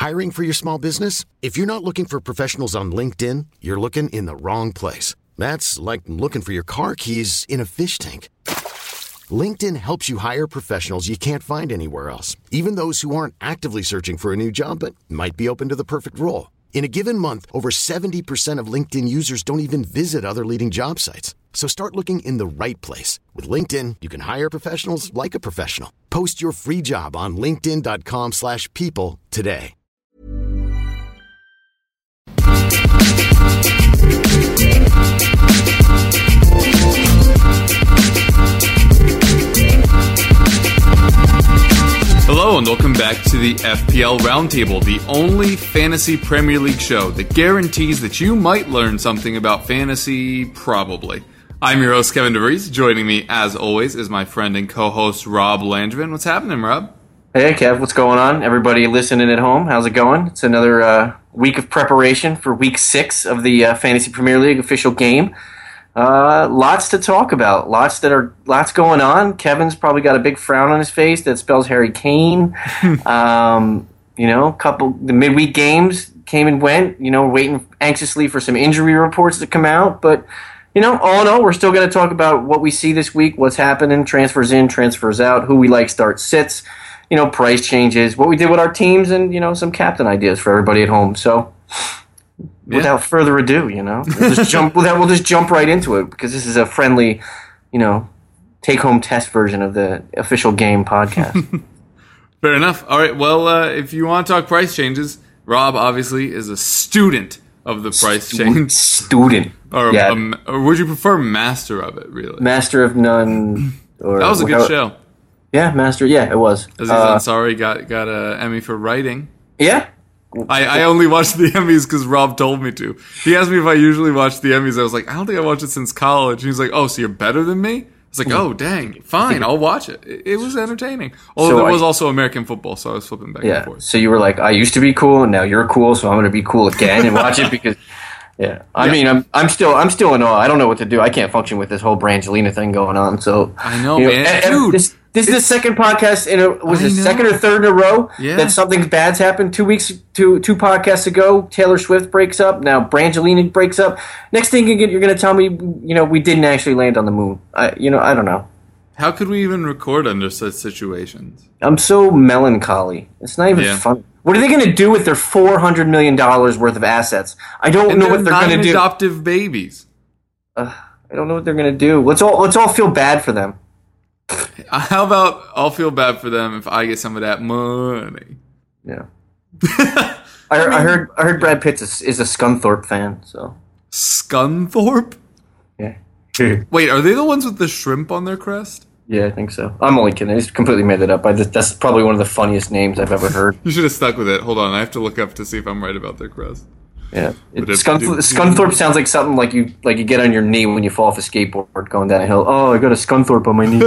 Hiring for your small business? If you're not looking for professionals on LinkedIn, you're looking in the wrong place. That's like looking for your car keys in a fish tank. LinkedIn helps you hire professionals you can't find anywhere else, even those who aren't actively searching for a new job but might be open to the perfect role. In a given month, over 70% of LinkedIn users don't even visit other leading job sites. So start looking in the right place. With LinkedIn, you can hire professionals like a professional. Post your free job on linkedin.com/people today. Hello and welcome back to the FPL Roundtable, the only fantasy Premier League show that guarantees that you might learn something about fantasy, probably. I'm your host, Kevin DeVries. Joining me, as always, is my friend and co-host, Rob Langevin. What's happening, Rob? Hey, Kev. What's going on? Everybody listening at home, how's it going? It's another week of preparation for Week 6 of the Fantasy Premier League official game. Lots to talk about. Lots going on. Kevin's probably got a big frown on his face that spells Harry Kane. The midweek games came and went. We're waiting anxiously for some injury reports to come out. But, all in all, we're still going to talk about what we see this week, what's happening, transfers in, transfers out, who we like start sits, price changes, what we did with our teams, and, some captain ideas for everybody at home. So without further ado, we'll just jump right into it because this is a friendly, take-home test version of the official game podcast. Fair enough. All right. Well, if you want to talk price changes, Rob obviously is a student of the price change. Student. Or would you prefer master of it, really? Master of none. Or that was a good show. Yeah, master. Yeah, it was. Aziz Ansari got an Emmy for writing. Yeah. I only watched the Emmys because Rob told me to. He asked me if I usually watch the Emmys. I was like, I don't think I watched it since college. He was like, oh, so you're better than me? I was like, oh, dang. Fine, I'll watch it. It was entertaining. Although there was also American football, so I was flipping back and forth. So you were like, I used to be cool, and now you're cool, so I'm going to be cool again and watch it because... Yeah, I mean, I'm still in awe. I don't know what to do. I can't function with this whole Brangelina thing going on. So I know, man. Dude, this is the second podcast second or third in a row that something bad's happened. 2 podcasts ago, Taylor Swift breaks up. Now Brangelina breaks up. Next thing you're going to tell me, we didn't actually land on the moon. I don't know. How could we even record under such situations? I'm so melancholy. It's not even funny. What are they going to do with their $400 million worth of assets? I don't know what they're going to do. Adoptive babies. I don't know what they're going to do. Let's all feel bad for them. How about I'll feel bad for them if I get some of that money? Yeah. I heard Brad Pitt is a Scunthorpe fan. So Scunthorpe? Yeah. Wait, are they the ones with the shrimp on their crest? Yeah, I think so. I'm only kidding. I just completely made that up. That's probably one of the funniest names I've ever heard. You should have stuck with it. Hold on, I have to look up to see if I'm right about their crest. Yeah, Scunthorpe sounds like something like you get on your knee when you fall off a skateboard going down a hill. Oh, I got a Scunthorpe on my knee.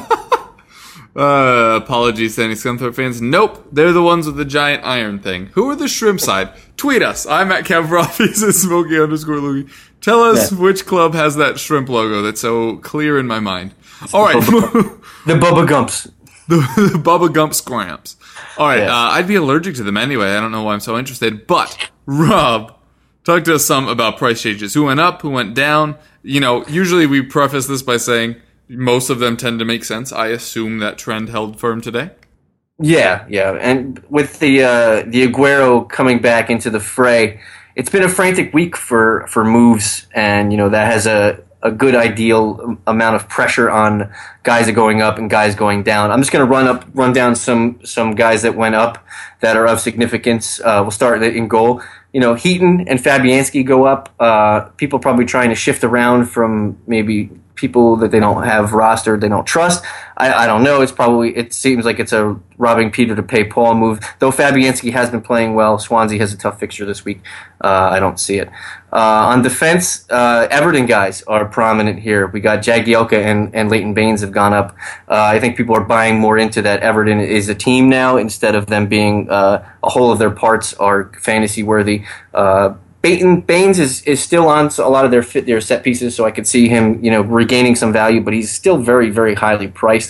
Apologies to any Scunthorpe fans. Nope, they're the ones with the giant iron thing. Who are the shrimp side? Tweet us. I'm at Kev He's at Smokey_Loogie. Tell us which club has that shrimp logo that's so clear in my mind. All right. The Bubba Gumps. The Bubba Gump Scramps. All right. I'd be allergic to them anyway. I don't know why I'm so interested. But, Rob, talk to us some about price changes. Who went up? Who went down? Usually we preface this by saying most of them tend to make sense. I assume that trend held firm today. Yeah. And with the Aguero coming back into the fray, it's been a frantic week for moves. And, that has a good ideal amount of pressure on guys that are going up and guys going down. I'm just going to run down some guys that went up that are of significance. We'll start in goal. Heaton and Fabianski go up. People probably trying to shift around from maybe people that they don't have rostered, they don't trust. I don't know. It seems like it's a robbing Peter to pay Paul move. Though Fabianski has been playing well. Swansea has a tough fixture this week. I don't see it. On defense, Everton guys are prominent here. We got Jagielka and Leighton Baines have gone up. I think people are buying more into that Everton is a team now instead of them being a whole of their parts are fantasy worthy. Baines is still on a lot of their set pieces, so I could see him, regaining some value, but he's still very, very highly priced.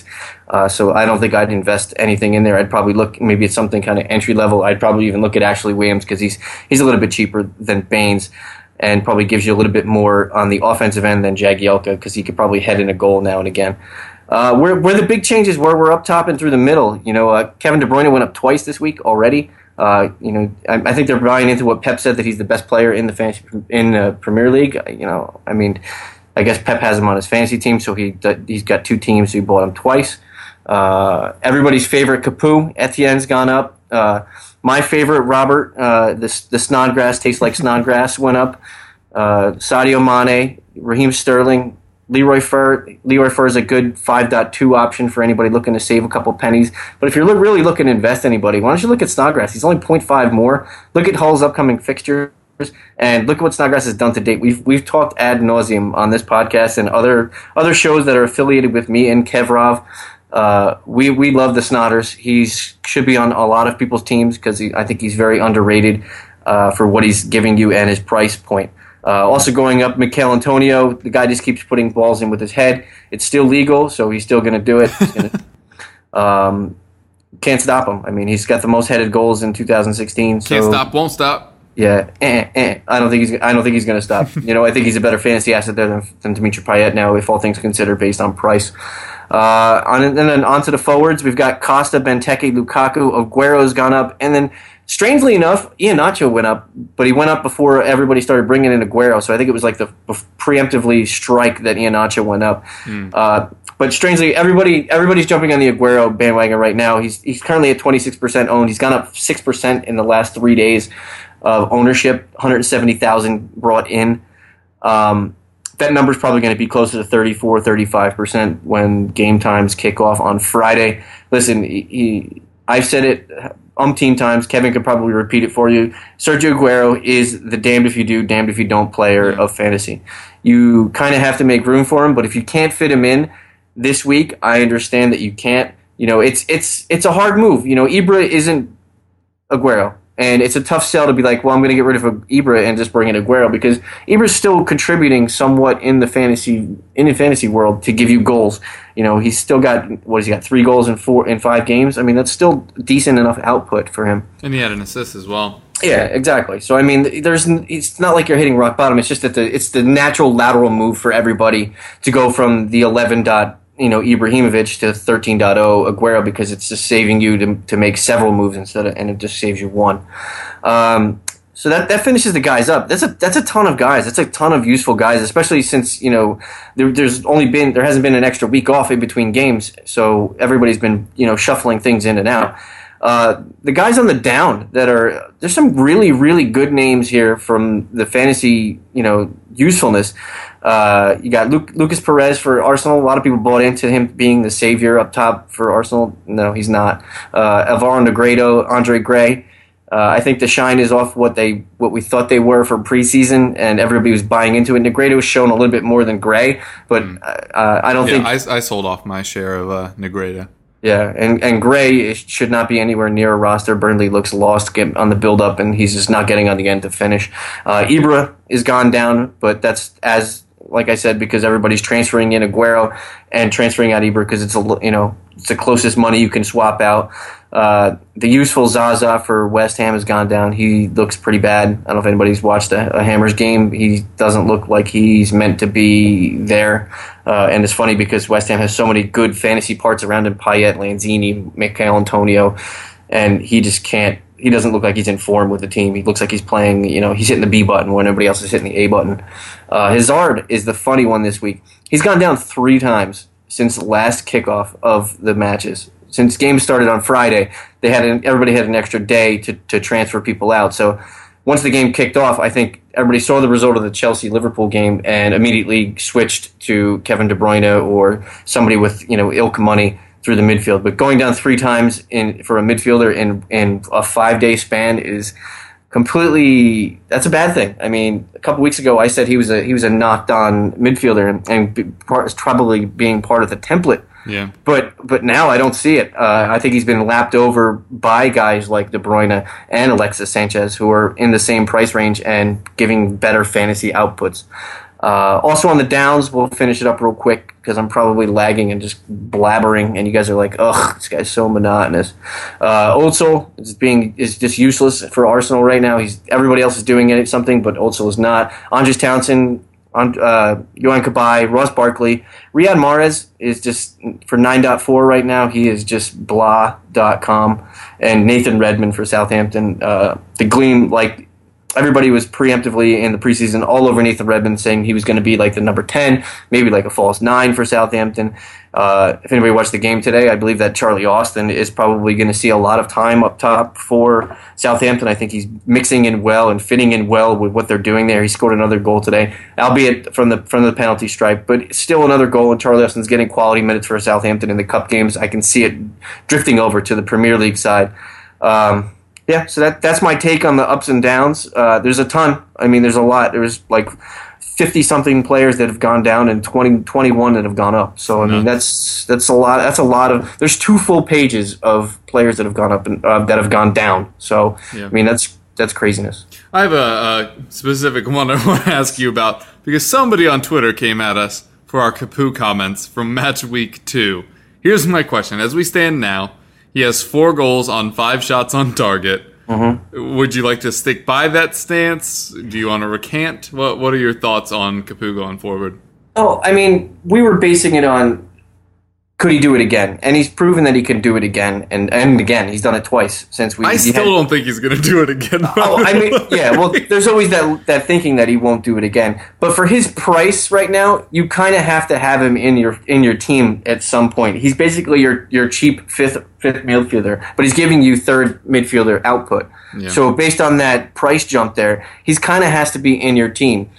So I don't think I'd invest anything in there. I'd probably look maybe at something kind of entry level. I'd probably even look at Ashley Williams because he's a little bit cheaper than Baines and probably gives you a little bit more on the offensive end than Jagielka because he could probably head in a goal now and again. Where the big changes were, we're up top and through the middle. Kevin De Bruyne went up twice this week already. I think they're buying into what Pep said, that he's the best player in the Premier League. I guess Pep has him on his fantasy team, so he's got two teams, so he bought him twice. Everybody's favorite Capoue, Etienne's gone up. My favorite, Robert, the Snodgrass tastes like Snodgrass, went up. Sadio Mane, Raheem Sterling, Leroy Fer. Leroy Fer is a good 5.2 option for anybody looking to save a couple pennies. But if you're really looking to invest anybody, why don't you look at Snodgrass? He's only 0.5 more. Look at Hull's upcoming fixtures, and look at what Snodgrass has done to date. We've talked ad nauseum on this podcast and other shows that are affiliated with me and Kevrov. We love the Snodders. He should be on a lot of people's teams because I think he's very underrated for what he's giving you and his price point. Also going up, Mikel Antonio. The guy just keeps putting balls in with his head. It's still legal, so he's still going to do it. Can't stop him. I mean, he's got the most headed goals in 2016. So, can't stop, won't stop. Yeah, I don't think he's going to stop. I think he's a better fantasy asset there than Dimitri Payet now, if all things considered, based on price. And then on to the forwards, we've got Costa, Benteke, Lukaku, Aguero's gone up, and then strangely enough, Iheanacho went up, but he went up before everybody started bringing in Aguero, so I think it was like the preemptively strike that Iheanacho went up. But strangely, everybody's jumping on the Aguero bandwagon right now. He's currently at 26% owned. He's gone up 6% in the last 3 days of ownership, 170,000 brought in. That number's probably going to be closer to 34, 35% when game times kick off on Friday. Listen, I've said it umpteen times. Kevin could probably repeat it for you. Sergio Aguero is the damned if you do, damned if you don't player of fantasy. You kind of have to make room for him, but if you can't fit him in this week, I understand that you can't. It's a hard move. Ibra isn't Aguero. And it's a tough sell to be like, well, I'm going to get rid of Ibra and just bring in Aguero, because Ibra's still contributing somewhat in the fantasy world to give you goals. He's still got 3 goals in 5 games. I mean, that's still decent enough output for him. And he had an assist as well. Yeah, exactly. So I mean, it's not like you're hitting rock bottom. It's just that it's the natural lateral move for everybody to go from the 11. Ibrahimovic to 13.0 Aguero, because it's just saving you to make several moves and it just saves you one. So that finishes the guys up. That's a ton of guys. That's a ton of useful guys, especially since there hasn't been an extra week off in between games, so everybody's been shuffling things in and out. The guys on the down there's some really, really good names here from the fantasy usefulness. You got Lucas Perez for Arsenal. A lot of people bought into him being the savior up top for Arsenal. No, he's not. Alvaro Negredo, Andre Gray. I think the shine is off what we thought they were for preseason, and everybody was buying into it. Negredo was shown a little bit more than Gray, but I don't think... I sold off my share of Negredo. Yeah, and Gray should not be anywhere near a roster. Burnley looks lost on the build-up, and he's just not getting on the end to finish. Ibra is gone down, but that's like I said, because everybody's transferring in Aguero and transferring out Ibra because it's the closest money you can swap out. The useful Zaza for West Ham has gone down. He looks pretty bad. I don't know if anybody's watched a Hammers game. He doesn't look like he's meant to be there. And it's funny because West Ham has so many good fantasy parts around him: Payet, Lanzini, Mikel Antonio, and he just can't. He doesn't look like he's in form with the team. He looks like he's playing, he's hitting the B button when everybody else is hitting the A button. Hazard is the funny one this week. He's gone down 3 times since the last kickoff of the matches. Since games started on Friday, everybody had an extra day to transfer people out. So once the game kicked off, I think everybody saw the result of the Chelsea-Liverpool game and immediately switched to Kevin De Bruyne or somebody with ilk money through the midfield. But going down 3 times for a midfielder in a 5-day span is completely, that's a bad thing. I mean, a couple weeks ago I said he was a knocked on midfielder and probably being part of the template. Yeah. But now I don't see it. I think he's been lapped over by guys like De Bruyne and Alexis Sanchez, who are in the same price range and giving better fantasy outputs. Also on the downs, we'll finish it up real quick because I'm probably lagging and just blabbering, and you guys are like, ugh, this guy's so monotonous. Özil is just useless for Arsenal right now. Everybody else is doing something, but Özil is not. Andres Townsend, Yohan Cabaye, Ross Barkley. Riyad Mahrez is just, for 9.4 right now, he is just blah.com. And Nathan Redmond for Southampton. The Gleam, like, everybody was preemptively in the preseason all over Nathan Redmond, saying he was going to be like the number 10, maybe like a false 9 for Southampton. If anybody watched the game today, I believe that Charlie Austin is probably going to see a lot of time up top for Southampton. I think he's mixing in well and fitting in well with what they're doing there. He scored another goal today, albeit from the penalty stripe, but still another goal, and Charlie Austin's getting quality minutes for Southampton in the cup games. I can see it drifting over to the Premier League side. Yeah, so that's my take on the ups and downs. There's a ton. I mean, there's a lot. There's like 50-something players that have gone down and 21 that have gone up. So, I mean, that's a lot. That's a lot of. There's 2 full pages of players that have gone up and that have gone down. So, yeah. I mean, that's craziness. I have a specific one I want to ask you about because somebody on Twitter came at us for our Capoue comments from match week 2. Here's my question: as we stand now, he has 4 goals on 5 shots on target. Mm-hmm. Would you like to stick by that stance? Do you want to recant? What are your thoughts on Capoue going forward? Oh, I mean, we were basing it on could he do it again? And he's proven that he can do it again and again. He's done it twice since we. I still don't think he's going to do it again. I mean, yeah. Well, there's always that thinking that he won't do it again. But for his price right now, you kind of have to have him in your team at some point. He's basically your cheap fifth midfielder, but he's giving you third midfielder output. Yeah. So based on that price jump there, he's kind of has to be in your team.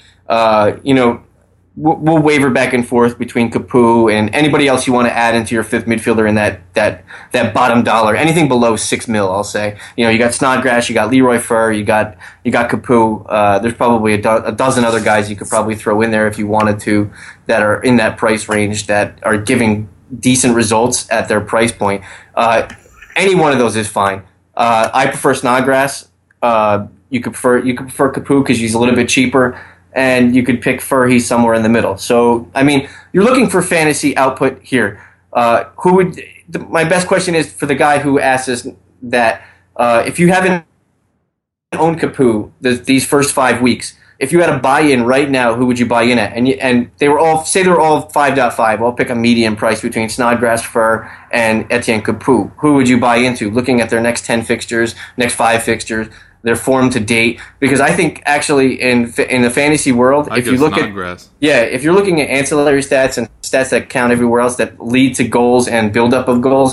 We'll waver back and forth between Capoue and anybody else you want to add into your 5th midfielder in that bottom dollar. Anything below $6 million, I'll say. You got Snodgrass, you got Leroy Fer, you got Capoue. There's probably a dozen other guys you could probably throw in there if you wanted to that are in that price range that are giving decent results at their price point. Any one of those is fine. I prefer Snodgrass. You could prefer Capoue because he's a little bit cheaper. And you could pick Fer, he's somewhere in the middle. So, I mean, you're looking for fantasy output here. My best question is for the guy who asked us that if you haven't owned Capoue these first 5 weeks, if you had a buy-in right now, who would you buy in at? And they were all 5.5. I'll pick a median price between Snodgrass, Fer, and Etienne Capoue. Who would you buy into? Looking at their next 10 fixtures, next 5 fixtures, their form to date, because I think actually in the fantasy world, if you're looking at ancillary stats and stats that count everywhere else that lead to goals and buildup of goals,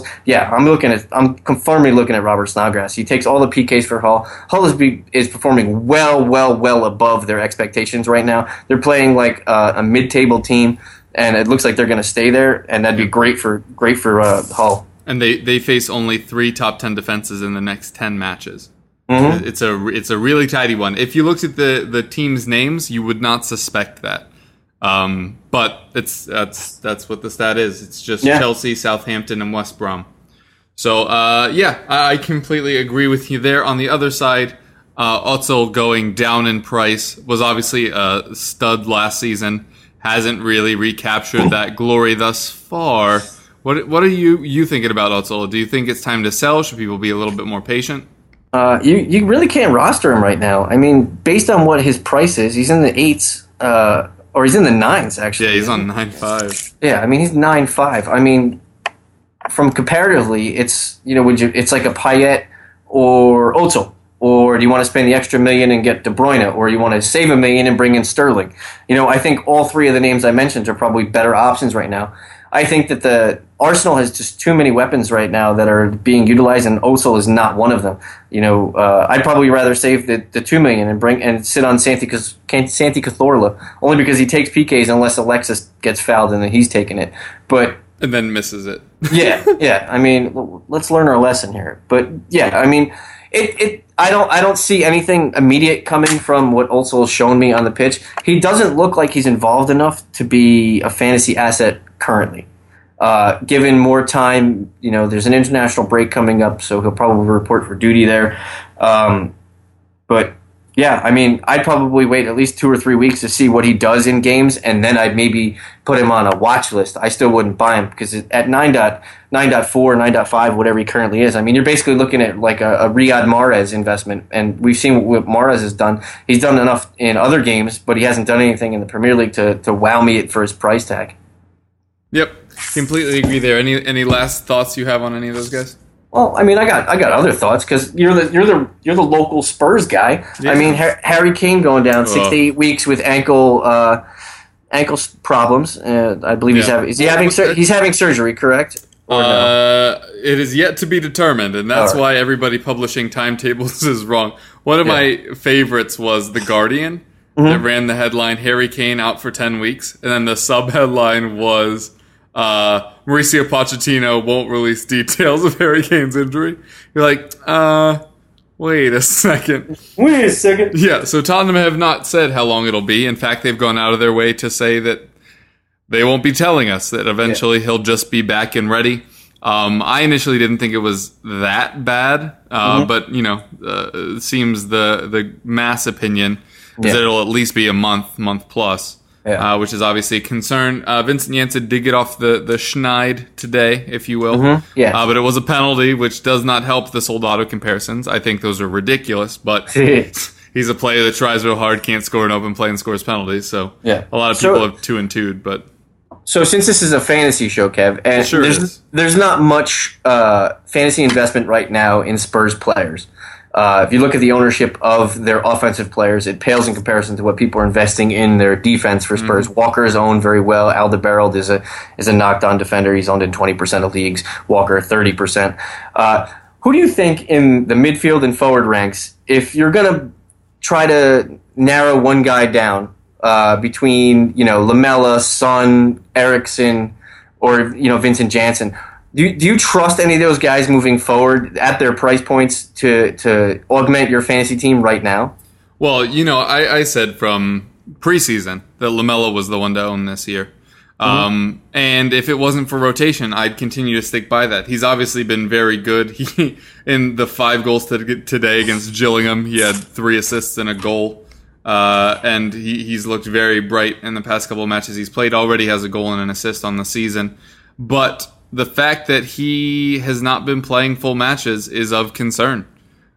I'm firmly looking at Robert Snodgrass. He takes all the PKs for Hull. Hull is performing well above their expectations right now. They're playing like a mid-table team, and it looks like they're going to stay there, and that'd be great for Hull. And they face only 3 top 10 defenses in the next 10 matches. Mm-hmm. It's a really tidy one. If you looked at the team's names, you would not suspect that. But that's what the stat is. It's just Chelsea, Southampton, and West Brom. So I completely agree with you there. On the other side, Özil going down in price was obviously a stud last season. Hasn't really recaptured that glory thus far. What are you thinking about Özil? Do you think it's time to sell? Should people be a little bit more patient? You really can't roster him right now. I mean, based on what his price is, he's in the 8s, or he's in the 9s, actually. Yeah, he's on 9.5. Yeah, I mean, he's 9.5. I mean, from comparatively, it's it's like a Payet or Özil. Or do you want to spend the extra $1 million and get De Bruyne? Or you want to save $1 million and bring in Sterling? I think all 3 of the names I mentioned are probably better options right now. I think that the Arsenal has just too many weapons right now that are being utilized, and Özil is not one of them. I'd probably rather save the $2 million and sit on Santi Cazorla, only because he takes PKs unless Alexis gets fouled and then he's taking it. And then misses it. yeah. I mean, let's learn our lesson here. But yeah, I mean, I don't see anything immediate coming from what Özil has shown me on the pitch. He doesn't look like he's involved enough to be a fantasy asset currently. Given more time, there's an international break coming up, so he'll probably report for duty there. But Yeah, I mean, I'd probably wait at least 2 or 3 weeks to see what he does in games, and then I'd maybe put him on a watch list. I still wouldn't buy him because at 9.4, 9.5, whatever he currently is, I mean, you're basically looking at like a Riyad Mahrez investment, and we've seen what Mahrez has done. He's done enough in other games, but he hasn't done anything in the Premier League to wow me for his price tag. Yep, completely agree there. Any last thoughts you have on any of those guys? Well, I mean, I got other thoughts because you're the local Spurs guy. Yeah. I mean, Harry Kane going down 6 to 8 weeks with ankle problems. I believe he's having surgery, correct? Or no? It is yet to be determined, and that's why everybody publishing timetables is wrong. One of my favorites was The Guardian that ran the headline "Harry Kane out for 10 weeks," and then the sub headline was Mauricio Pochettino won't release details of Harry Kane's injury. You're like, wait a second. Yeah, so Tottenham have not said how long it'll be. In fact, they've gone out of their way to say that they won't be telling us, that eventually he'll just be back and ready. I initially didn't think it was that bad, but, it seems the mass opinion is that it'll at least be a month plus. Yeah. Which is obviously a concern. Vincent Janssen did get off the schneid today, if you will. But it was a penalty, which does not help the Soldado comparisons. I think those are ridiculous, but he's a player that tries real hard, can't score an open play, and scores penalties. So a lot of people have 2-2'd, but... So since this is a fantasy show, Kev, and there's not much fantasy investment right now in Spurs players. If you look at the ownership of their offensive players, it pales in comparison to what people are investing in their defense for Spurs. Walker is owned very well. Alderweireld is a knocked-on defender. He's owned in 20% of leagues. Walker, 30%. Who do you think in the midfield and forward ranks, if you're going to try to narrow one guy down between Lamela, Son, Eriksen, or Vincent Janssen, Do you trust any of those guys moving forward at their price points to augment your fantasy team right now? Well, I said from preseason that Lamela was the one to own this year. And if it wasn't for rotation, I'd continue to stick by that. He's obviously been very good. He, in the 5 goals today against Gillingham, he had 3 assists and a goal. And he's looked very bright in the past couple of matches he's played. Already has a goal and an assist on the season. But the fact that he has not been playing full matches is of concern.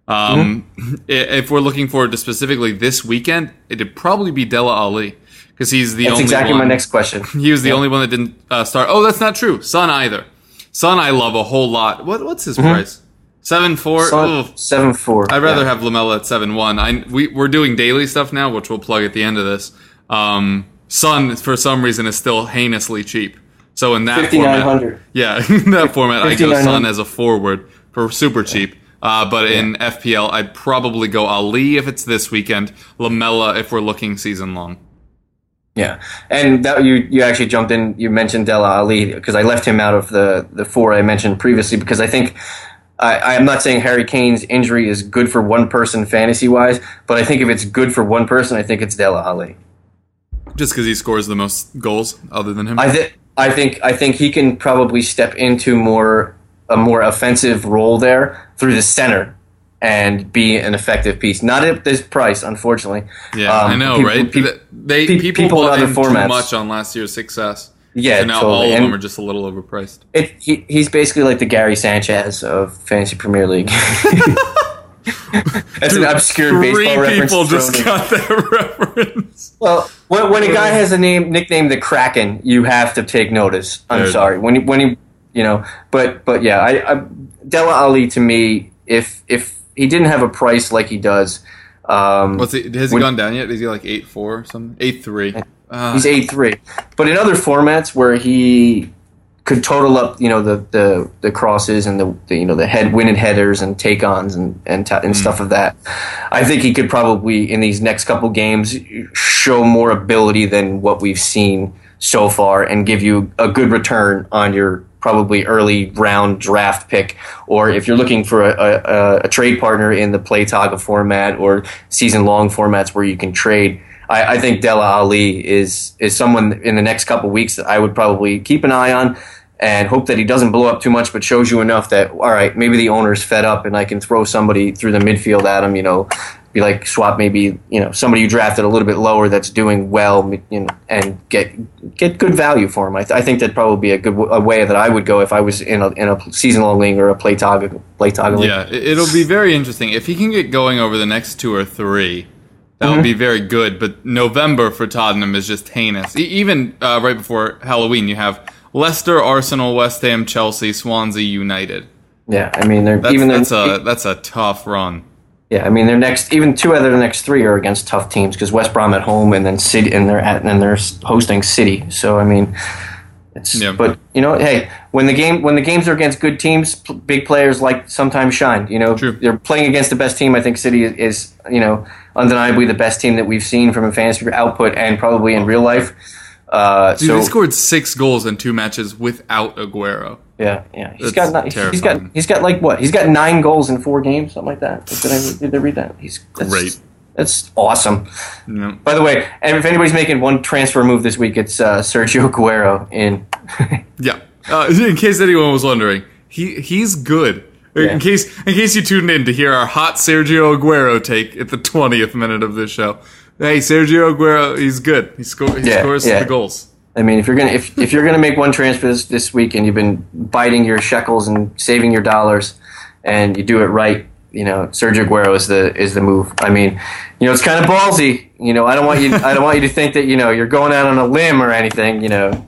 If we're looking forward to specifically this weekend, it'd probably be Dele Alli, because he's the only one. That's exactly my next question. He was the only one that didn't start. Oh, that's not true. Son either. Son I love a whole lot. What's his price? 7.4? 7.4. I'd rather have Lamela at 7.1. We're doing daily stuff now, which we'll plug at the end of this. Son, for some reason, is still heinously cheap. So in that format, in that format, I go Son as a forward for super cheap. But in FPL, I'd probably go Ali if it's this weekend, Lamela if we're looking season long. Yeah, and that you actually jumped in. You mentioned Dele Alli because I left him out of the 4 I mentioned previously because I think I'm not saying Harry Kane's injury is good for one person fantasy wise, but I think if it's good for one person, I think it's Dele Alli. Just because he scores the most goals, other than him. I think he can probably step into a more offensive role there through the center and be an effective piece. Not at this price, unfortunately. Yeah, I know, right? People bought in too much on last year's success. Yeah, so now totally. All of them are just a little overpriced. He's basically like the Gary Sanchez of Fantasy Premier League. That's an obscure baseball reference. 3 people just got that reference. Well, when a guy has a nickname the Kraken, you have to take notice. I'm sorry. When he but yeah, Dele Alli to me, if he didn't have a price like he does, has he gone down yet? Is he like 8.4 or something? 8.3. He's 8.3. But in other formats where he could total up, the crosses and the winning headers and take-ons and stuff of that, I think he could probably in these next couple games show more ability than what we've seen so far and give you a good return on your probably early round draft pick, or if you're looking for a trade partner in the Play Toga format or season long formats where you can trade. I think Dele Alli is someone in the next couple weeks that I would probably keep an eye on and hope that he doesn't blow up too much, but shows you enough that, all right, maybe the owner's fed up and I can throw somebody through the midfield at him, be like swap maybe somebody you drafted a little bit lower that's doing well, and get good value for him. I think that'd probably be a way that I would go if I was in a season-long league or a play toggle league. Yeah, it'll be very interesting if he can get going over the next 2 or 3. That would be very good. But November for Tottenham is just heinous. Even right before Halloween, you have Leicester, Arsenal, West Ham, Chelsea, Swansea, United. Yeah, I mean that's a tough run. Yeah, I mean their next 2 out of the next 3 are against tough teams because West Brom at home and then City and they're hosting City. So I mean, but hey, when the games are against good teams, big players sometimes shine. True. They're playing against the best team. I think City is undeniably the best team that we've seen from a fantasy output and probably in real life. They scored 6 goals in 2 matches without Aguero. Yeah. He's got like what? He's got 9 goals in 4 games, something like that. Did I read that? That's great. That's awesome. Yeah. By the way, and if anybody's making one transfer move this week, it's Sergio Aguero in. Yeah. In case anyone was wondering, he's good. Yeah. In case you tuned in to hear our hot Sergio Aguero take at the 20th minute of this show. Hey, Sergio Aguero, he's good. He scores the goals. I mean, if you're gonna make one transfer this week and you've been biting your shekels and saving your dollars, and you do it right, Sergio Aguero is the move. I mean, it's kind of ballsy. I don't want you to think that you're going out on a limb or anything.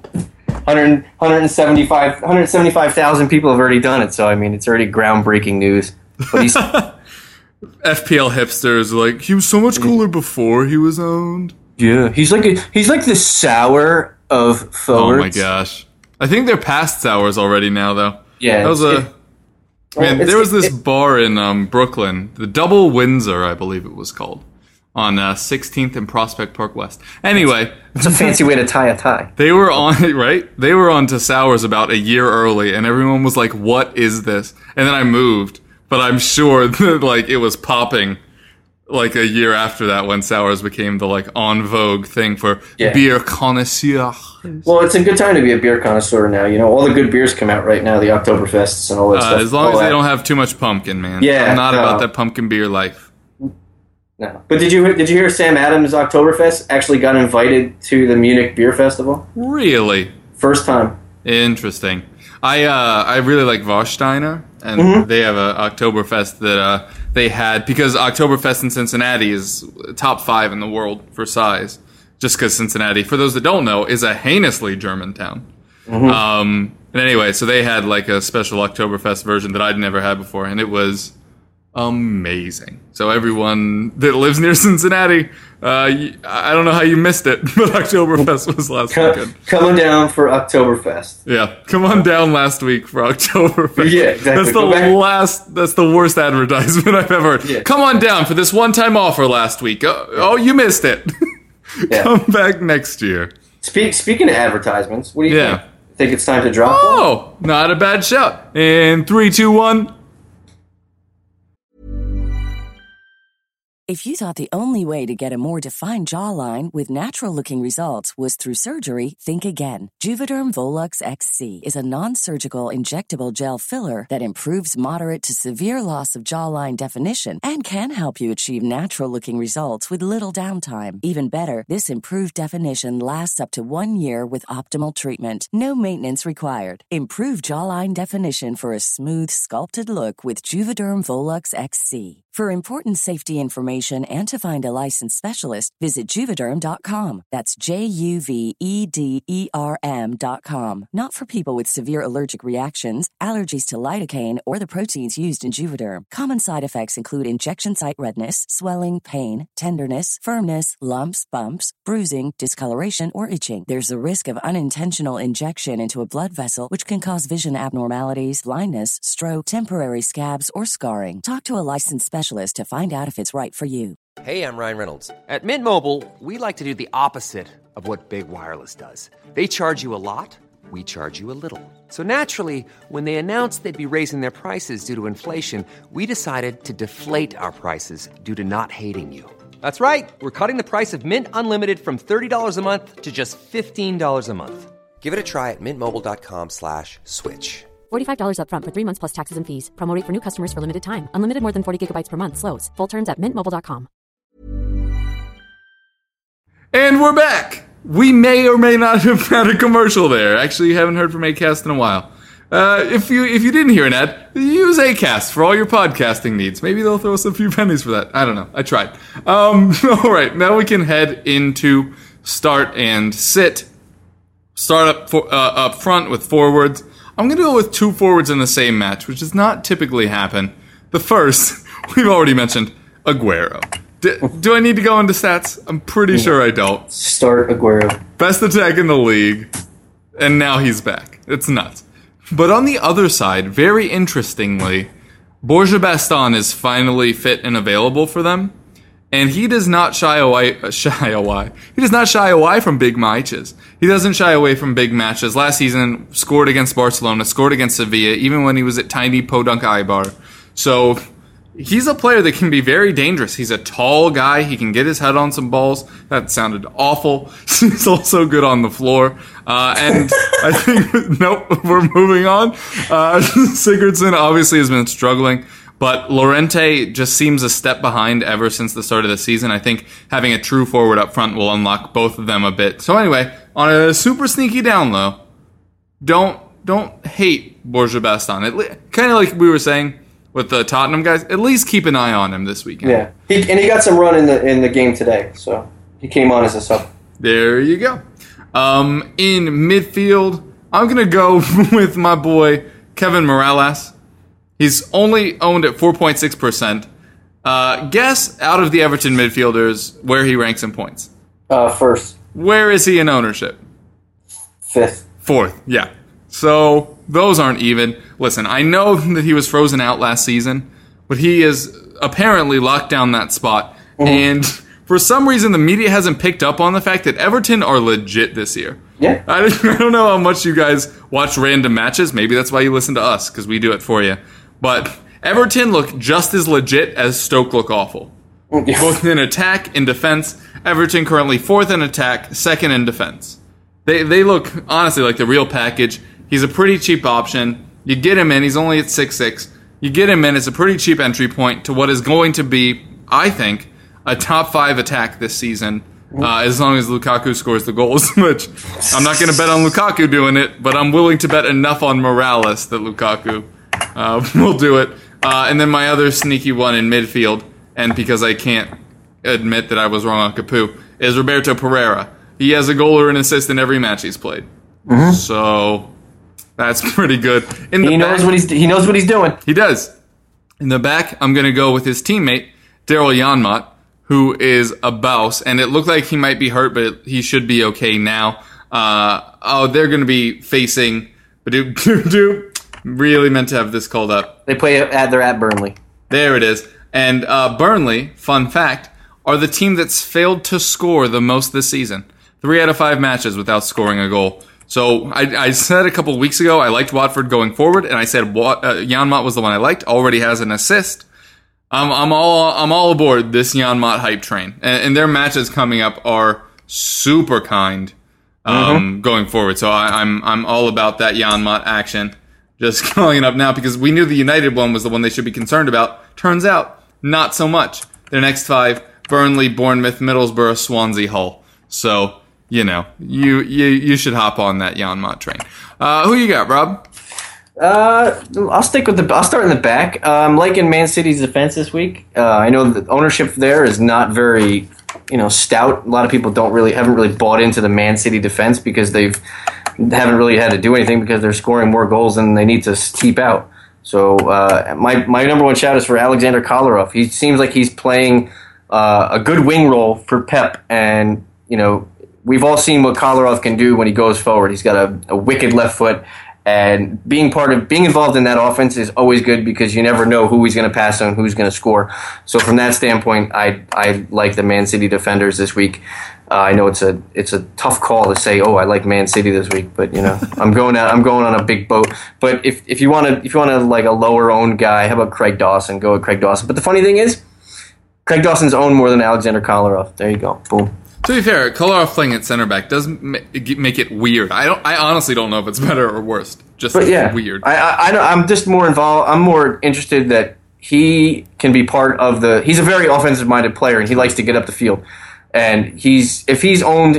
175,000 people have already done it. So I mean, it's already groundbreaking news. But he's FPL hipsters like he was so much cooler before he was owned. Yeah, he's like the sour of forwards. Oh my gosh, I think they're past sours already now though. Yeah, that was there was this bar in Brooklyn, the Double Windsor, I believe it was called, on 16th and Prospect Park West. Anyway, it's a fancy way to tie a tie. They were on They were on to sours about a year early, and everyone was like, "What is this?" And then I moved. But I'm sure that it was popping a year after that when sours became the en vogue thing for beer connoisseurs. Well, it's a good time to be a beer connoisseur now. All the good beers come out right now, the Oktoberfests and all that stuff. As long as they don't have too much pumpkin, man. Yeah, I'm not about that pumpkin beer life. No. But did you hear Sam Adams' Oktoberfest actually got invited to the Munich Beer Festival? Really? First time. Interesting. I really like Warsteiner, and they have a Oktoberfest that they had, because Oktoberfest in Cincinnati is top 5 in the world for size, just because Cincinnati, for those that don't know, is a heinously German town. And anyway, so they had a special Oktoberfest version that I'd never had before, and it was amazing. So everyone that lives near Cincinnati, I don't know how you missed it, but Oktoberfest was last weekend. Coming down for Oktoberfest. Yeah, come on down last week for Oktoberfest. Yeah, exactly. That's the worst advertisement I've ever heard. Yeah. Come on down for this one-time offer last week. Oh, you missed it. Yeah. Come back next year. Speaking of advertisements, what do you think? Think it's time to drop one? Oh, not a bad shout. In 3, 2, 1... If you thought the only way to get a more defined jawline with natural-looking results was through surgery, think again. Juvederm Volux XC is a non-surgical injectable gel filler that improves moderate to severe loss of jawline definition and can help you achieve natural-looking results with little downtime. Even better, this improved definition lasts up to 1 year with optimal treatment. No maintenance required. Improve jawline definition for a smooth, sculpted look with Juvederm Volux XC. For important safety information and to find a licensed specialist, visit Juvederm.com. That's JUVEDERM.com. Not for people with severe allergic reactions, allergies to lidocaine, or the proteins used in Juvederm. Common side effects include injection site redness, swelling, pain, tenderness, firmness, lumps, bumps, bruising, discoloration, or itching. There's a risk of unintentional injection into a blood vessel, which can cause vision abnormalities, blindness, stroke, temporary scabs, or scarring. Talk to a licensed specialist to find out if it's right for you. Hey, I'm Ryan Reynolds. At Mint Mobile, we like to do the opposite of what Big Wireless does. They charge you a lot, we charge you a little. So naturally, when they announced they'd be raising their prices due to inflation, we decided to deflate our prices due to not hating you. That's right. We're cutting the price of Mint Unlimited from $30 a month to just $15 a month. Give it a try at mintmobile.com/switch. $45 upfront for 3 months plus taxes and fees. Promo rate for new customers for limited time. Unlimited more than 40 gigabytes per month slows. Full terms at mintmobile.com. And we're back. We may or may not have had a commercial there. Actually, haven't heard from Acast in a while. If you didn't hear an ad, use Acast for all your podcasting needs. Maybe they'll throw us a few pennies for that. I don't know. I tried. All right, now we can head into start and sit. Start up front with forwards. I'm going to go with 2 forwards in the same match, which does not typically happen. The first, we've already mentioned, Aguero. Do I need to go into stats? I'm pretty sure I don't. Start Aguero. Best attack in the league, and now he's back. It's nuts. But on the other side, very interestingly, Borja Baston is finally fit and available for them, and he does not shy away. He does not shy away from big matches. He doesn't shy away from big matches. Last season, scored against Barcelona, scored against Sevilla, even when he was at tiny Podunk Eibar. So he's a player that can be very dangerous. He's a tall guy. He can get his head on some balls. That sounded awful. He's also good on the floor. And I think, nope, we're moving on. Sigurdsson obviously has been struggling, but Llorente just seems a step behind ever since the start of the season. I think having a true forward up front will unlock both of them a bit. So anyway, on a super sneaky down low, don't hate Borja Baston. Kind of like we were saying with the Tottenham guys, at least keep an eye on him this weekend. Yeah, and he got some run in the game today, so he came on as a sub. There you go. In midfield, I'm going to go with my boy Kevin Morales. He's only owned at 4.6%. Guess out of the Everton midfielders where he ranks in points. First. Where is he in ownership? Fifth. Fourth, yeah. So those aren't even. Listen, I know that he was frozen out last season, but he is apparently locked down that spot. Mm-hmm. And for some reason, the media hasn't picked up on the fact that Everton are legit this year. Yeah. I don't know how much you guys watch random matches. Maybe that's why you listen to us, because we do it for you. But Everton look just as legit as Stoke look awful. Both in attack and defense. Everton currently 4th in attack, 2nd in defense. They look, honestly, like the real package. He's a pretty cheap option. You get him in, he's only at 6'6". You get him in, it's a pretty cheap entry point to what is going to be, I think, a top 5 attack this season, as long as Lukaku scores the goals, which I'm not going to bet on Lukaku doing it, but I'm willing to bet enough on Morales that Lukaku will do it. And then my other sneaky one in midfield, and because I can't admit that I was wrong on Capu, is Roberto Pereira. He has a goal or an assist in every match he's played. Mm-hmm. So that's pretty good. He knows what he's doing. He does. In the back, I'm going to go with his teammate, Daryl Janmaat, who is a bouse, and it looked like he might be hurt, but he should be okay now. They're going to be facing really meant to have this called up. They're at Burnley. There it is. And Burnley, fun fact, are the team that's failed to score the most this season. 3 out of 5 matches without scoring a goal. So I said a couple of weeks ago I liked Watford going forward, and I said Janmaat was the one I liked. Already has an assist. I'm all aboard this Janmaat hype train, and their matches coming up are super kind going forward. So I'm all about that Janmaat action. Just calling it up now because we knew the United one was the one they should be concerned about. Turns out, not so much. Their next 5: Burnley, Bournemouth, Middlesbrough, Swansea, Hull. So, you know, you should hop on that Janmaat train. Who you got, Rob? I'll start in the back. I'm liking Man City's defense this week. I know the ownership there is not very, stout. A lot of people haven't really bought into the Man City defense because they haven't really had to do anything because they're scoring more goals than they need to keep out. So my number one shout is for Alexander Kolarov. He seems like he's playing a good wing role for Pep, and we've all seen what Kolarov can do when he goes forward. He's got a wicked left foot, and being involved in that offense is always good because you never know who he's going to pass on, who's going to score. So from that standpoint, I like the Man City defenders this week. I know it's a tough call to say, I like Man City this week, but I'm going on a big boat. But if you want to like a lower owned guy, how about Craig Dawson? Go with Craig Dawson. But the funny thing is, Craig Dawson's owned more than Alexander Kolarov. There you go. Boom. To be fair, Kolarov playing at center back does make it weird. I honestly don't know if it's better or worse. Just weird. I'm just more involved. I'm more interested that he can be part of the. He's a very offensive-minded player, and he likes to get up the field. And he's owned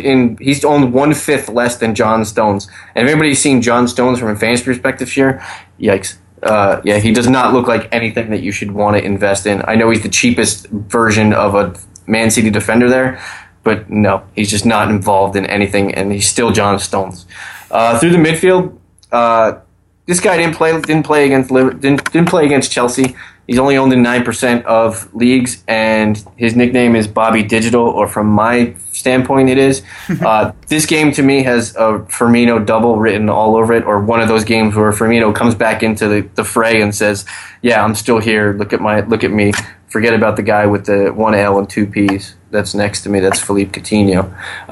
1/5 less than John Stones. And if anybody's seen John Stones from a fantasy perspective this year, yikes. He does not look like anything that you should want to invest in. I know he's the cheapest version of a Man City defender there, but no, he's just not involved in anything, and he's still John Stones. Through the midfield, this guy didn't play against Chelsea. He's only owned in 9% of leagues, and his nickname is Bobby Digital, or from my standpoint, it is. This game to me has a Firmino double written all over it, or one of those games where Firmino comes back into the fray and says, "Yeah, I'm still here. Look at me. Forget about the guy with the 1 L and 2 P's that's next to me. That's Philippe Coutinho."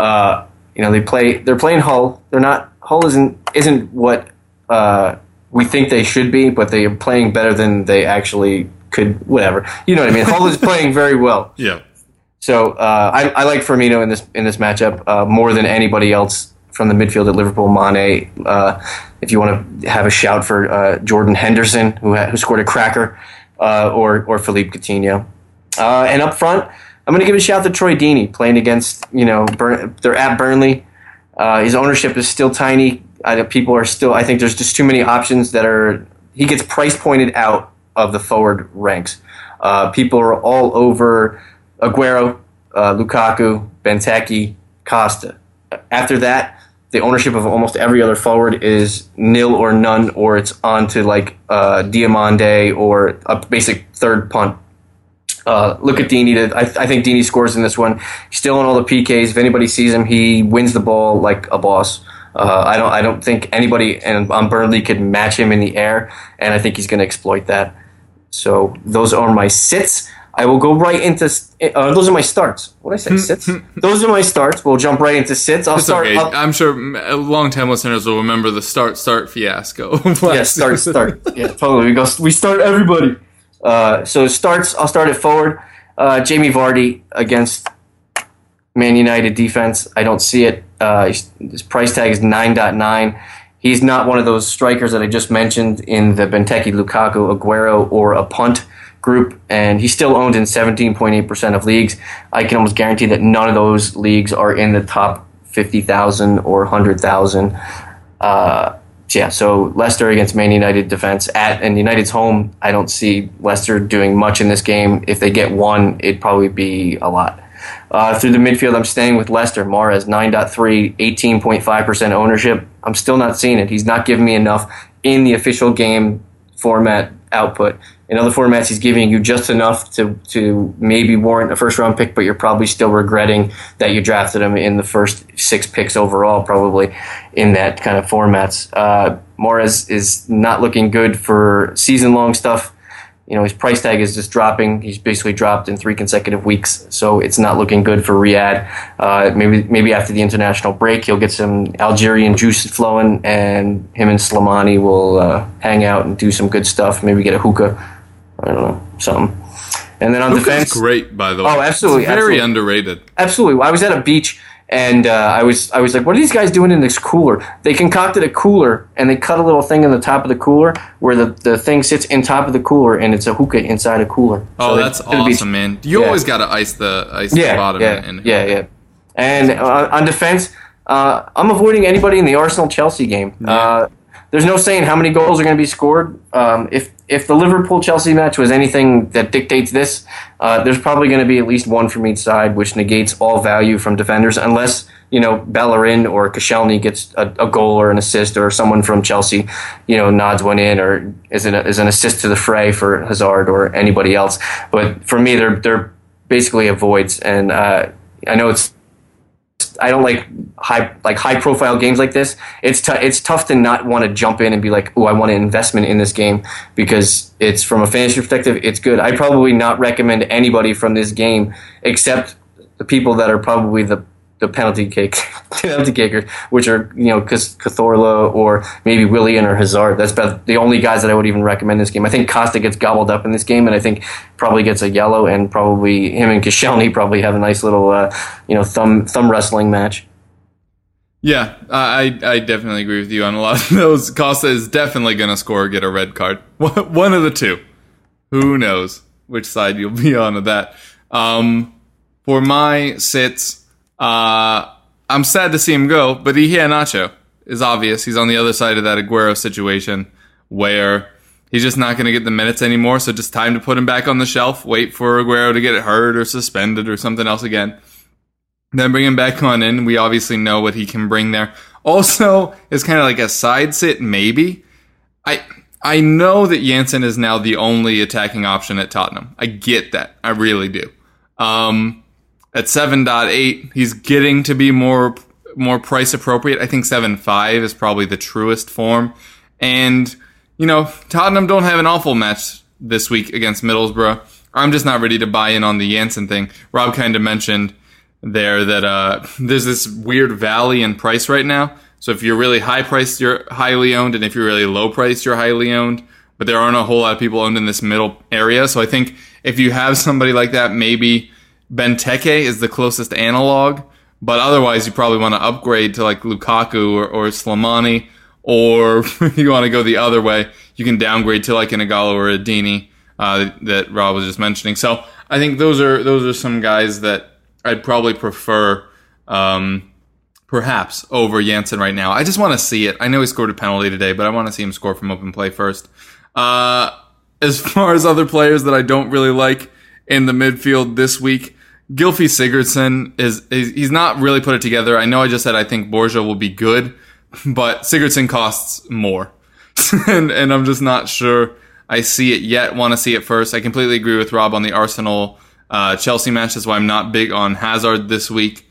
They're playing Hull. Hull isn't what we think they should be, but they are playing better than they actually could. Whatever, you know what I mean. Hull is playing very well. Yeah. So I like Firmino in this matchup more than anybody else from the midfield at Liverpool. Mane. If you want to have a shout for Jordan Henderson, who scored a cracker, or Philippe Coutinho, and up front, I'm going to give a shout to Troy Deeney playing against they're at Burnley. His ownership is still tiny. I think there's just too many options he gets price pointed out of the forward ranks. People are all over Aguero, Lukaku, Benteke, Costa. After that, the ownership of almost every other forward is nil or none, or it's on to Diamande or a basic third punt. Look at Deeney. I think Deeney scores in this one. He's still on all the PKs. If anybody sees him, he wins the ball like a boss. I don't think anybody on Burnley could match him in the air, and I think he's going to exploit that. So those are my sits. I will go right into those are my starts. What did I say? Sits? Those are my starts. We'll jump right into sits. I'll start. Okay. I'm sure long-time listeners will remember the start fiasco. Yeah, start. Yeah, totally. We start everybody. So starts. I'll start it forward. Jamie Vardy against Man United defense. I don't see it. His price tag is 9.9. He's not one of those strikers that I just mentioned in the Benteke, Lukaku, Aguero, or a punt group, and he's still owned in 17.8% of leagues. I can almost guarantee that none of those leagues are in the top 50,000 or 100,000. So Leicester against Man United defense and United's home. I don't see Leicester doing much in this game. If they get one, it'd probably be a lot. Through the midfield, I'm staying with Leicester. Mahrez, 9.3, 18.5% ownership. I'm still not seeing it. He's not giving me enough in the official game format output. In other formats, he's giving you just enough to maybe warrant a first-round pick, but you're probably still regretting that you drafted him in the first 6 picks overall, probably, in that kind of formats. Mahrez is not looking good for season-long stuff. His price tag is just dropping. He's basically dropped in 3 consecutive weeks, so it's not looking good for Riyadh. Maybe after the international break, he'll get some Algerian juice flowing, and him and Slimani will hang out and do some good stuff. Maybe get a hookah. I don't know, something. And then on Hookah's defense, great, by the way. Oh, absolutely, it's very underrated. Absolutely. I was at a beach. And I was like, what are these guys doing in this cooler? They concocted a cooler, and they cut a little thing in the top of the cooler where the thing sits in top of the cooler, and it's a hookah inside a cooler. Oh, so that's awesome, man. You always got to ice the bottom. Yeah. And on defense, I'm avoiding anybody in the Arsenal-Chelsea game. Yeah. There's no saying how many goals are going to be scored. If the Liverpool-Chelsea match was anything that dictates this, there's probably going to be at least one from each side, which negates all value from defenders, unless Bellerin or Koscielny gets a goal or an assist, or someone from Chelsea nods one in, or is an assist to the fray for Hazard or anybody else. But for me, they're basically avoids, and I know I don't like high profile games like this. It's tough to not want to jump in and be like, oh, I want an investment in this game, because it's, from a fantasy perspective, it's good. I'd probably not recommend anybody from this game except the people that are probably the the penalty kickers, which are Cazorla or maybe Willian or Hazard. That's about the only guys that I would even recommend this game. I think Costa gets gobbled up in this game, and I think probably gets a yellow, and probably him and Koscielny probably have a nice little thumb wrestling match. Yeah, I definitely agree with you on a lot of those. Costa is definitely going to score or get a red card. One of the two. Who knows which side you'll be on of that. For my sits, I'm sad to see him go, but Iheanacho is obvious. He's on the other side of that Aguero situation where he's just not going to get the minutes anymore, so just time to put him back on the shelf, wait for Aguero to get hurt or suspended or something else again. Then bring him back on in. We obviously know what he can bring there. Also, is kind of like a side sit, maybe. I know that Janssen is now the only attacking option at Tottenham. I get that. I really do. At 7.8, he's getting to be more price appropriate. I think 7.5 is probably the truest form. And, Tottenham don't have an awful match this week against Middlesbrough. I'm just not ready to buy in on the Janssen thing. Rob kind of mentioned there that there's this weird valley in price right now. So if you're really high priced, you're highly owned, and if you're really low priced, you're highly owned. But there aren't a whole lot of people owned in this middle area. So I think if you have somebody like that, maybe Benteke is the closest analog. But otherwise, you probably want to upgrade to like Lukaku or Slimani. Or if you want to go the other way, you can downgrade to like an Ighalo or a Dini that Rob was just mentioning. So I think those are some guys that I'd probably prefer perhaps over Janssen right now. I just want to see it. I know he scored a penalty today, but I want to see him score from open play first. As far as other players that I don't really like in the midfield this week, Gylfi Sigurdsson he's not really put it together. I know I just said I think Borja will be good, but Sigurdsson costs more. and I'm just not sure I see it yet. Want to see it first. I completely agree with Rob on the Arsenal Chelsea match. That's why I'm not big on Hazard this week.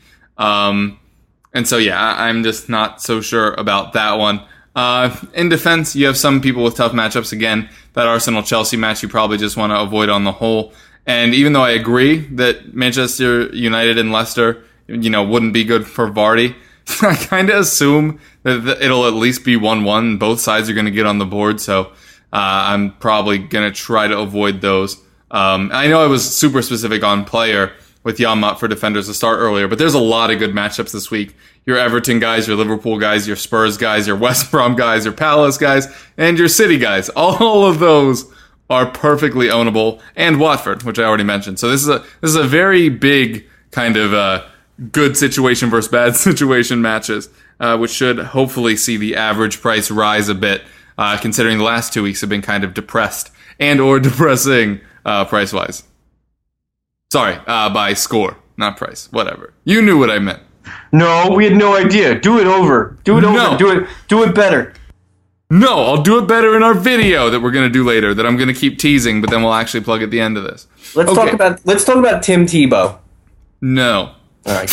And so, yeah, I'm just not so sure about that one. In defense, you have some people with tough matchups. Again, that Arsenal-Chelsea match you probably just want to avoid on the whole. And even though I agree that Manchester United and Leicester, wouldn't be good for Vardy, I kind of assume that it'll at least be 1-1. Both sides are going to get on the board, so I'm probably going to try to avoid those. I know I was super specific on player with Janmaat for defenders to start earlier, but there's a lot of good matchups this week. Your Everton guys, your Liverpool guys, your Spurs guys, your West Brom guys, your Palace guys, and your City guys. All of those are perfectly ownable, and Watford, which I already mentioned. So this is a very big kind of good situation versus bad situation matches, which should hopefully see the average price rise a bit, considering the last 2 weeks have been kind of depressed and or depressing price-wise. Sorry, by score, not price. Whatever. You knew what I meant. No, we had no idea. Do it over. Do it over. No. Do it better. No, I'll do it better in our video that we're going to do later, that I'm going to keep teasing, but then we'll actually plug at the end of this. Let's talk about Tim Tebow. No. All right,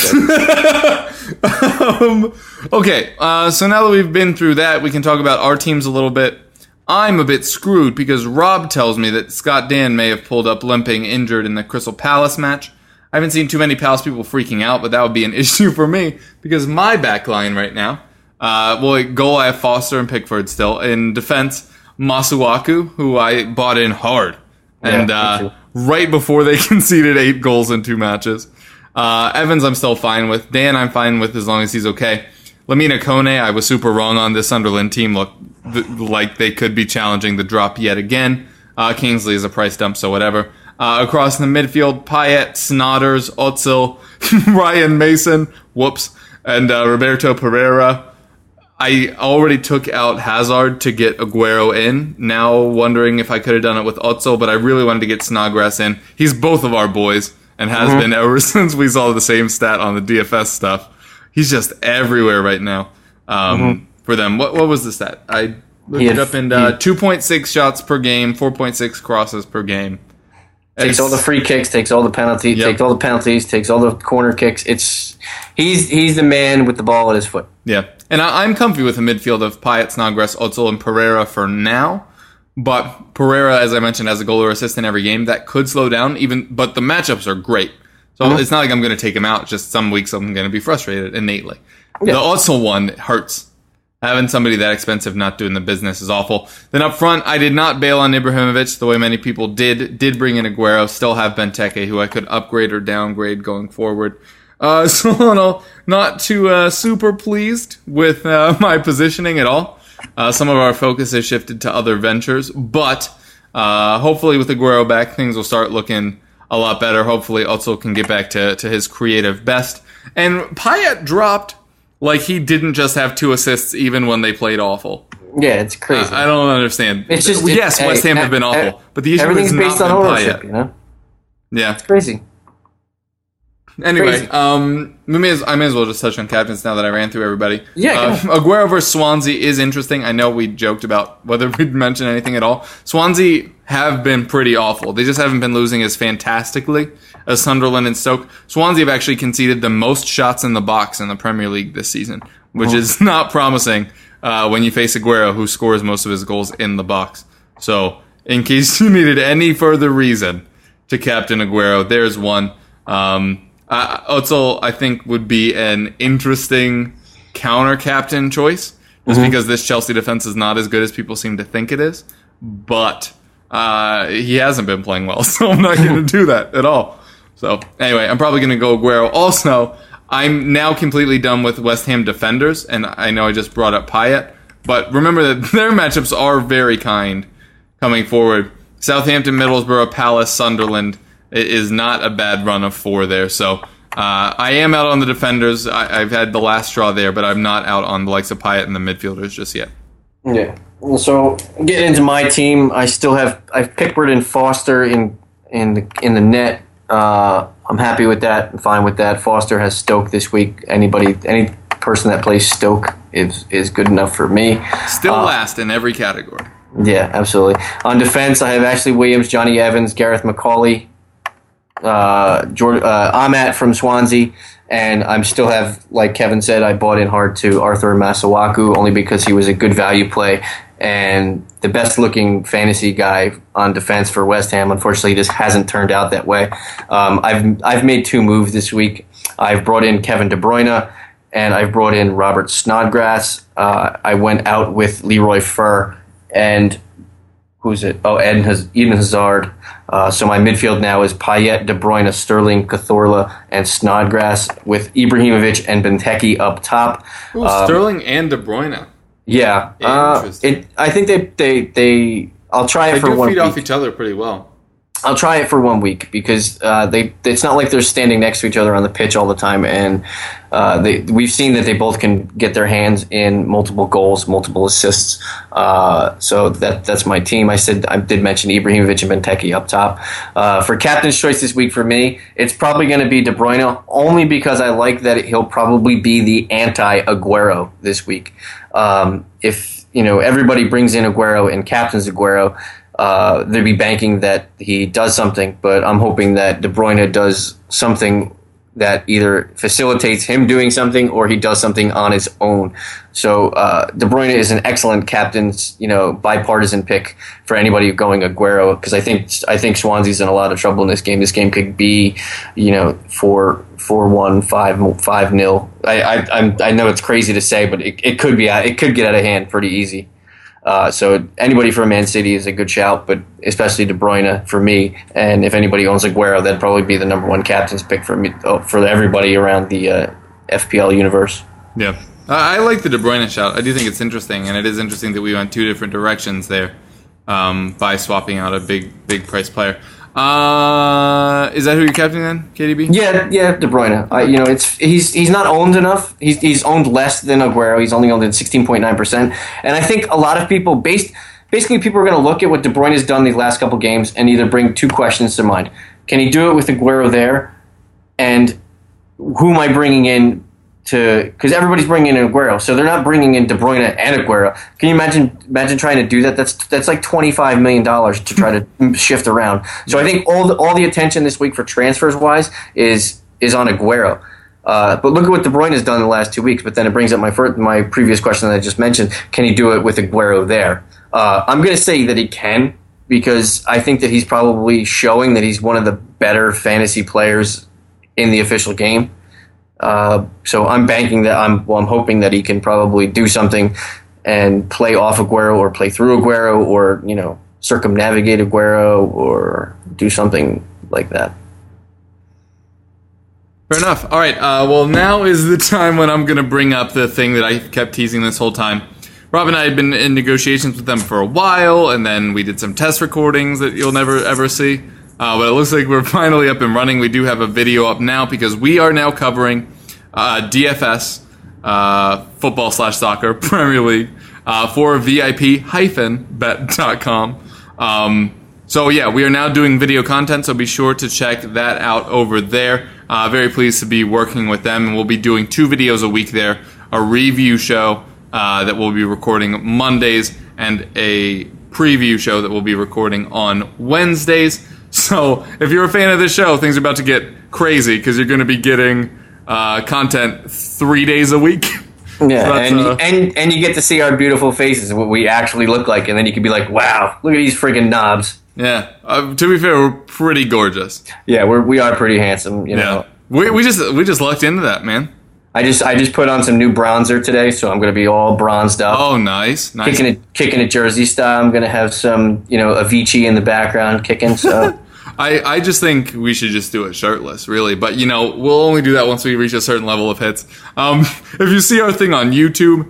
good. Okay, so now that we've been through that, we can talk about our teams a little bit. I'm a bit screwed because Rob tells me that Scott Dan may have pulled up limping injured in the Crystal Palace match. I haven't seen too many Palace people freaking out, but that would be an issue for me because my back line right now, goal I have Foster and Pickford still. In defense, Masuaku, who I bought in hard. And right before they conceded 8 goals in 2 matches. Evans I'm still fine with. Dan I'm fine with as long as he's okay. Lamina Kone, I was super wrong on. This Sunderland team looked like they could be challenging the drop yet again. Kingsley is a price dump, so whatever. Across the midfield, Payet, Snodders, Özil, Ryan Mason, and Roberto Pereira. I already took out Hazard to get Aguero in. Now wondering if I could have done it with Özil, but I really wanted to get Snodgrass in. He's both of our boys and has been ever since we saw the same stat on the DFS stuff. He's just everywhere right now for them. What was the stat? I looked it up in 2.6 shots per game, 4.6 crosses per game. Takes all the free kicks, takes all the penalties, takes all the corner kicks. He's the man with the ball at his foot. Yeah, and I'm comfy with a midfield of Payet, Snodgrass, Özil, and Pereira for now. But Pereira, as I mentioned, has a goal or assist in every game. That could slow down, but the matchups are great. So it's not like I'm going to take him out. Just some weeks I'm going to be frustrated innately. Yeah. The also one that hurts. Having somebody that expensive not doing the business is awful. Then up front, I did not bail on Ibrahimovic the way many people did. Did bring in Aguero. Still have Benteke, who I could upgrade or downgrade going forward. So not too super pleased with my positioning at all. Some of our focus has shifted to other ventures, but hopefully with Aguero back, things will start looking a lot better. Hopefully Özil can get back to his creative best. And Payet dropped like he didn't just have 2 assists even when they played awful. Yeah, it's crazy. I don't understand. It's just yes, West Ham have been awful, but the issue is not been ownership, Payet. You know? Yeah, it's crazy. Anyway, I may as well just touch on captains now that I ran through everybody. Yeah, Aguero versus Swansea is interesting. I know we joked about whether we'd mention anything at all. Swansea have been pretty awful. They just haven't been losing as fantastically as Sunderland and Stoke. Swansea have actually conceded the most shots in the box in the Premier League this season, which is not promising when you face Aguero, who scores most of his goals in the box. So, in case you needed any further reason to captain Aguero, there's one. Özil, I think, would be an interesting counter-captain choice, just because this Chelsea defense is not as good as people seem to think it is. But he hasn't been playing well, so I'm not going to do that at all. So, anyway, I'm probably going to go Aguero. Also, I'm now completely done with West Ham defenders, and I know I just brought up Payet, but remember that their matchups are very kind coming forward. Southampton, Middlesbrough, Palace, Sunderland. It is not a bad run of 4 there. So I am out on the defenders. I've had the last straw there, but I'm not out on the likes of Payet and the midfielders just yet. Yeah. So getting into my team, I've Pickford and Foster in the net. I'm happy with that. I'm fine with that. Foster has Stoke this week. Any person that plays Stoke is good enough for me. Still last in every category. Yeah, absolutely. On defense, I have Ashley Williams, Johnny Evans, Gareth McCauley, Amat from Swansea, and I still have, like Kevin said, I bought in hard to Arthur Masuaku only because he was a good value play and the best looking fantasy guy on defense for West Ham. Unfortunately, this hasn't turned out that way. I've made 2 moves this week. I've brought in Kevin De Bruyne and I've brought in Robert Snodgrass. I went out with Leroy Fer and who's it? Oh, Eden Hazard. So my midfield now is Payet, De Bruyne, Sterling, Cazorla, and Snodgrass with Ibrahimovic and Benteke up top. Ooh, Sterling and De Bruyne. Yeah. Interesting. I think they I'll try it for 1 week. They feed off each other pretty well. I'll try it for 1 week because it's not like they're standing next to each other on the pitch all the time, and we've seen that they both can get their hands in multiple goals, multiple assists. So that's my team. I did mention Ibrahimovic and Benteke up top. For captain's choice this week for me, it's probably going to be De Bruyne, only because I like that he'll probably be the anti-Aguero this week. If everybody brings in Aguero and captains Aguero, they'd be banking that he does something, but I'm hoping that De Bruyne does something that either facilitates him doing something or he does something on his own. So De Bruyne is an excellent captain's, bipartisan pick for anybody going Aguero, because I think Swansea's in a lot of trouble in this game. This game could be, 4-1, 5-0. I know it's crazy to say, but it could be. It could get out of hand pretty easy. So anybody from Man City is a good shout, but especially De Bruyne for me. And if anybody owns Aguero, that'd probably be the number 1 captain's pick for me, for everybody around the FPL universe. Yeah, I like the De Bruyne shout. I do think it's interesting, and it is interesting that we went 2 different directions there by swapping out a big price player. Is that who you're captaining then, KDB? Yeah, De Bruyne. He's not owned enough. He's owned less than Aguero. He's only owned at 16.9%. And I think a lot of people, basically people are going to look at what De Bruyne has done these last couple games and either bring 2 questions to mind. Can he do it with Aguero there? And who am I bringing in because everybody's bringing in Aguero, so they're not bringing in De Bruyne and Aguero. Can you imagine trying to do that? That's like $25 million to try to shift around. So I think all the attention this week for transfers wise is on Aguero. But look at what De Bruyne has done in the last 2 weeks. But then it brings up my previous question that I just mentioned. Can he do it with Aguero there? I'm going to say that he can, because I think that he's probably showing that he's one of the better fantasy players in the official game. So I'm banking that I'm hoping that he can probably do something and play off Aguero or play through Aguero or, circumnavigate Aguero or do something like that. Fair enough. All right. Well, now is the time when I'm going to bring up the thing that I kept teasing this whole time. Rob and I had been in negotiations with them for a while, and then we did some test recordings that you'll never ever see. But it looks like we're finally up and running. We do have a video up now because we are now covering DFS, football/soccer, Premier League, for VIP-bet.com. So yeah, we are now doing video content, so be sure to check that out over there. Very pleased to be working with them, and we'll be doing 2 videos a week there, a review show that we'll be recording Mondays and a preview show that we'll be recording on Wednesdays. So if you're a fan of this show, things are about to get crazy because you're going to be getting content 3 days a week. Yeah, so and you get to see our beautiful faces, what we actually look like, and then you can be like, wow, look at these friggin' knobs. Yeah, to be fair, we're pretty gorgeous. Yeah, we are pretty handsome, you know. We just lucked into that, man. I just put on some new bronzer today, so I'm going to be all bronzed up. Oh, nice. Kicking a Jersey style. I'm going to have some, Avicii in the background kicking. So I just think we should just do it shirtless, really. But we'll only do that once we reach a certain level of hits. If you see our thing on YouTube,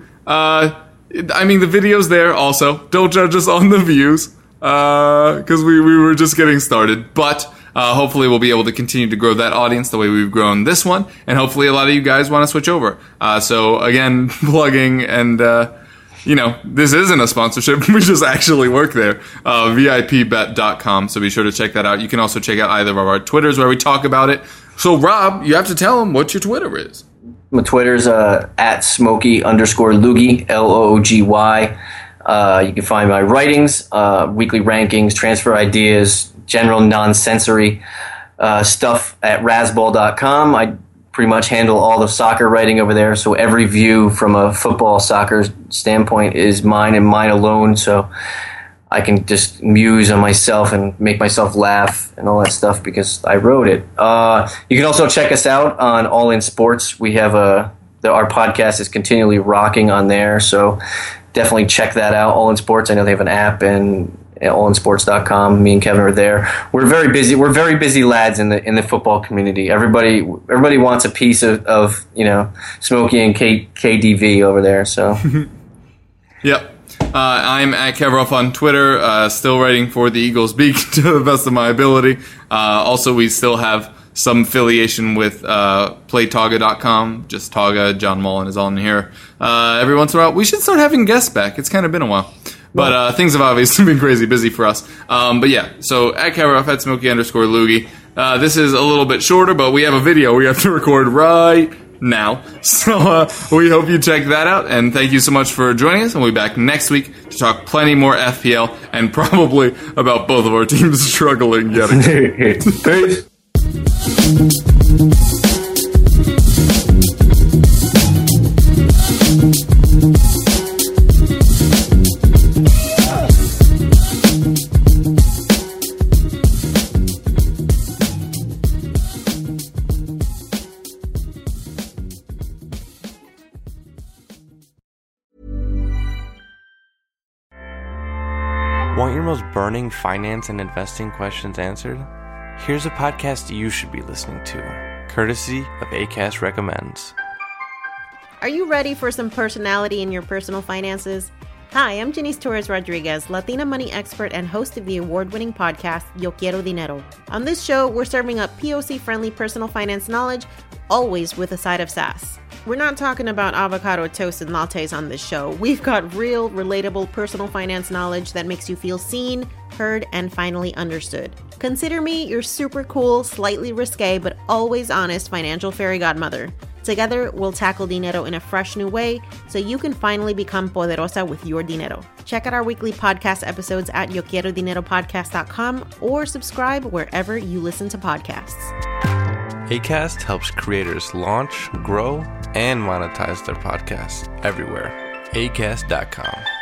the video's there. Also, don't judge us on the views because we were just getting started, but. Hopefully we'll be able to continue to grow that audience the way we've grown this one, and hopefully a lot of you guys want to switch over. So again, plugging, and this isn't a sponsorship. We just actually work there. VIPbet.com. So be sure to check that out. You can also check out either of our Twitters where we talk about it. So Rob, you have to tell them what your Twitter is. My Twitter's at Smokey_Loogie, LOOGY. You can find my writings, weekly rankings, transfer ideas, general non-sensory stuff at Razzball.com. I pretty much handle all the soccer writing over there, so every view from a football soccer standpoint is mine and mine alone, so I can just muse on myself and make myself laugh and all that stuff because I wrote it. You can also check us out on All In Sports. We have our podcast is continually rocking on there, so definitely check that out. All In Sports. I know they have an app, and allinsports.com. Me and Kevin are there. We're very busy. We're very busy lads in the football community. Everybody wants a piece of Smokey and KDV over there. So, yep. I'm at Kevroff on Twitter. Still writing for the Eagles Beak to the best of my ability. Also, we still have some affiliation with PlayTaga.com. Just Taga. John Mullen is on here every once in a while. We should start having guests back. It's kind of been a while. But things have obviously been crazy busy for us. But yeah, so at Kevroff, at Smokey_Loogie. This is a little bit shorter, but we have a video we have to record right now. So we hope you check that out. And thank you so much for joining us. And we'll be back next week to talk plenty more FPL and probably about both of our teams struggling yet again. Peace. Want your most burning finance and investing questions answered? Here's a podcast you should be listening to, courtesy of Acast Recommends. Are you ready for some personality in your personal finances? Hi, I'm Janice Torres Rodriguez, Latina money expert and host of the award-winning podcast Yo Quiero Dinero. On this show, we're serving up POC-friendly personal finance knowledge, always with a side of sass. We're not talking about avocado toast and lattes on this show. We've got real, relatable personal finance knowledge that makes you feel seen, heard, and finally understood. Consider me your super cool, slightly risque, but always honest financial fairy godmother. Together, we'll tackle dinero in a fresh new way so you can finally become poderosa with your dinero. Check out our weekly podcast episodes at YoQuieroDineroPodcast.com or subscribe wherever you listen to podcasts. Acast helps creators launch, grow, and monetize their podcasts everywhere. Acast.com.